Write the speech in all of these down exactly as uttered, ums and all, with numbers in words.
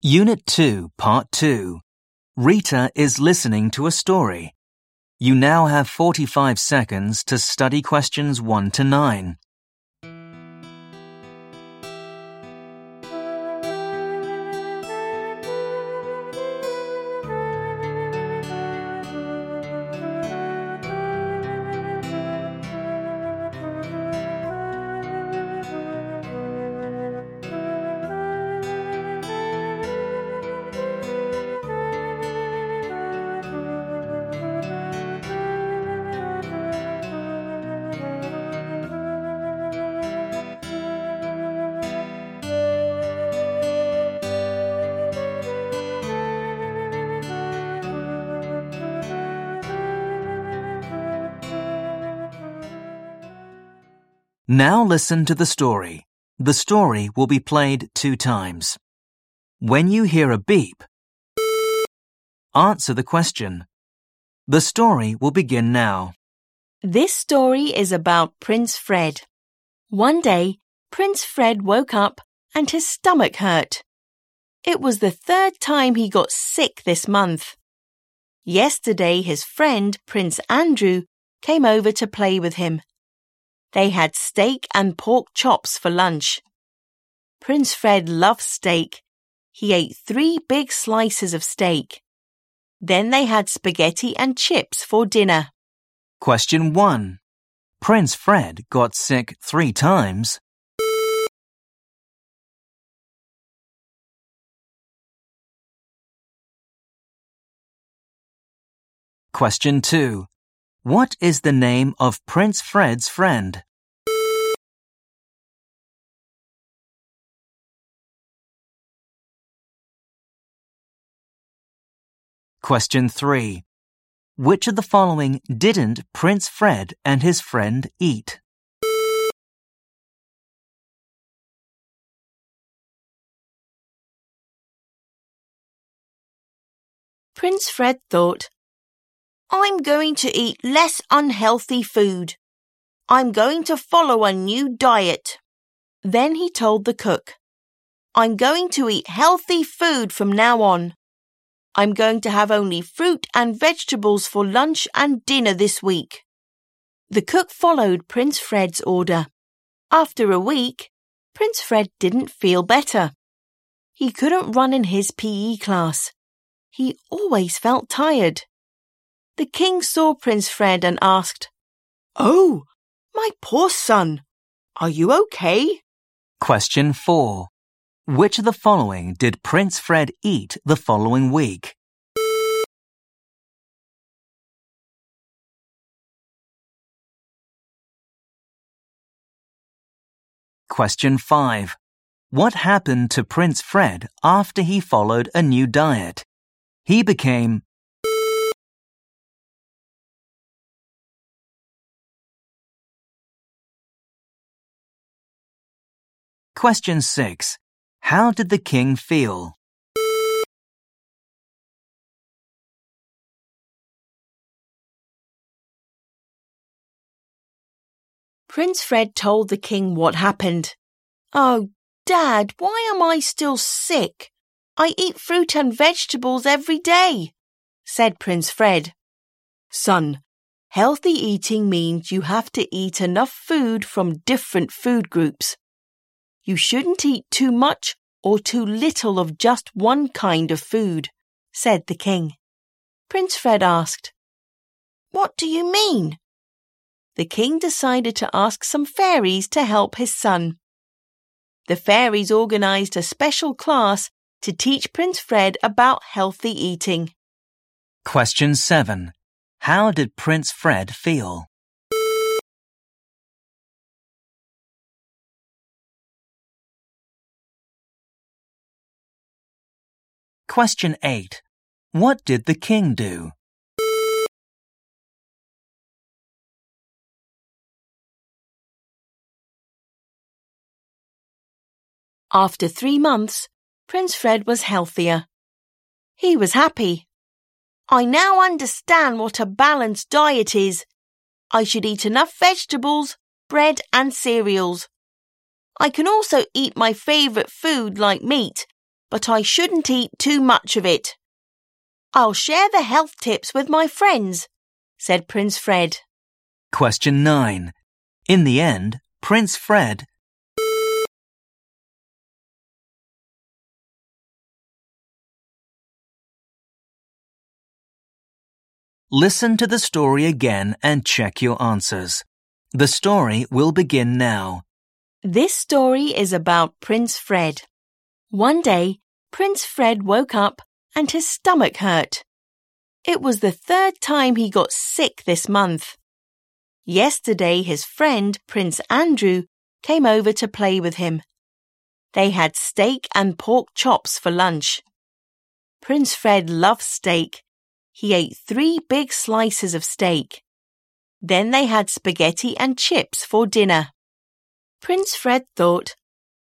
Unit two, Part two. Rita is listening to a story. You now have forty-five seconds to study questions one to nine. Now listen to the story. The story will be played two times. When you hear a beep, answer the question. The story will begin now. This story is about Prince Fred. One day, Prince Fred woke up and his stomach hurt. It was the third time he got sick this month. Yesterday, his friend, Prince Andrew, came over to play with him. They had steak and pork chops for lunch. Prince Fred loves steak. He ate three big slices of steak. Then they had spaghetti and chips for dinner. Question one. Prince Fred got sick three times. Question two. What is the name of Prince Fred's friend? Question three. Which of the following didn't Prince Fred and his friend eat? Prince Fred thought, I'm going to eat less unhealthy food. I'm going to follow a new diet. Then he told the cook, I'm going to eat healthy food from now on. I'm going to have only fruit and vegetables for lunch and dinner this week. The cook followed Prince Fred's order. After a week, Prince Fred didn't feel better. He couldn't run in his P E class. He always felt tired. The king saw Prince Fred and asked, Oh, my poor son, are you okay? Question four. Which of the following did Prince Fred eat the following week? Question five. What happened to Prince Fred after he followed a new diet? He became Question six. How did the king feel? Prince Fred told the king what happened. Oh, Dad, why am I still sick? I eat fruit and vegetables every day, said Prince Fred. Son, healthy eating means you have to eat enough food from different food groups. You shouldn't eat too much or too little of just one kind of food, said the king. Prince Fred asked, What do you mean? The king decided to ask some fairies to help his son. The fairies organized a special class to teach Prince Fred about healthy eating. Question seven. How did Prince Fred feel? Question eight. What did the king do? After three months, Prince Fred was healthier. He was happy. I now understand what a balanced diet is. I should eat enough vegetables, bread and cereals. I can also eat my favourite food like meat, but I shouldn't eat too much of it. I'll share the health tips with my friends, said Prince Fred. Question nine. In the end, Prince Fred Listen to the story again and check your answers. The story will begin now. This story is about Prince Fred. One day, Prince Fred woke up and his stomach hurt. It was the third time he got sick this month. Yesterday, his friend, Prince Andrew, came over to play with him. They had steak and pork chops for lunch. Prince Fred loves steak. He ate three big slices of steak. Then they had spaghetti and chips for dinner. Prince Fred thought,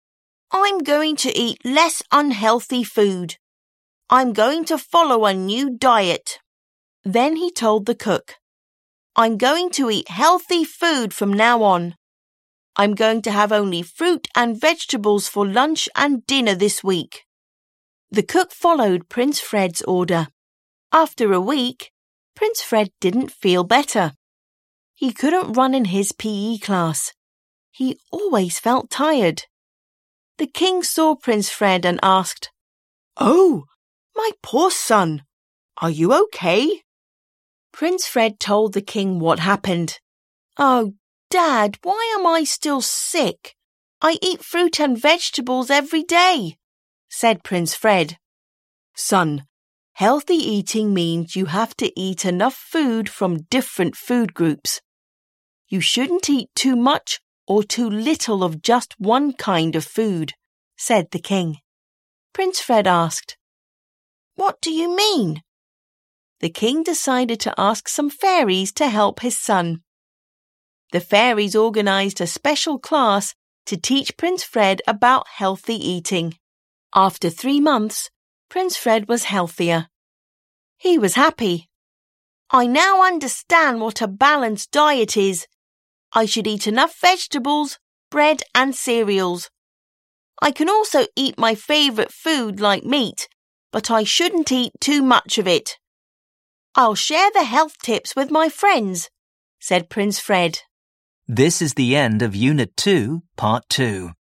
I'm going to eat less unhealthy food. I'm going to follow a new diet. Then he told the cook, I'm going to eat healthy food from now on. I'm going to have only fruit and vegetables for lunch and dinner this week. The cook followed Prince Fred's order. After a week, Prince Fred didn't feel better. He couldn't run in his P E class. He always felt tired. The king saw Prince Fred and asked, Oh, my poor son, are you okay? Prince Fred told the king what happened. Oh, Dad, why am I still sick? I eat fruit and vegetables every day, said Prince Fred. Son, healthy eating means you have to eat enough food from different food groups. You shouldn't eat too much or too little of just one kind of food, said the king. Prince Fred asked, What do you mean? The king decided to ask some fairies to help his son. The fairies organized a special class to teach Prince Fred about healthy eating. After three months, Prince Fred was healthier. He was happy. I now understand what a balanced diet is. I should eat enough vegetables, bread and cereals. I can also eat my favorite food like meat, but I shouldn't eat too much of it. I'll share the health tips with my friends, said Prince Fred. This is the end of Unit two, Part two.